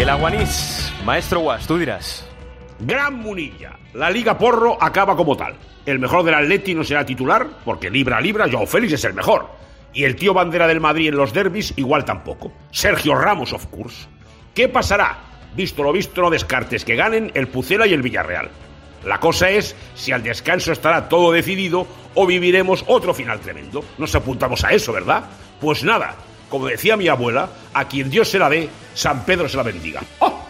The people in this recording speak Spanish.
El Aguanís, maestro Guas, tú dirás. Gran Munilla. La Liga Porro acaba como tal. El mejor del Atleti no será titular, porque libra a libra Joao Félix es el mejor. Y el tío bandera del Madrid en los derbis igual tampoco. Sergio Ramos, of course. ¿Qué pasará? Visto lo visto, no descartes que ganen el Pucela y el Villarreal. La cosa es si al descanso estará todo decidido o viviremos otro final tremendo. Nos apuntamos a eso, ¿verdad? Pues nada, como decía mi abuela, a quien Dios se la dé, San Pedro se la bendiga. ¡Oh!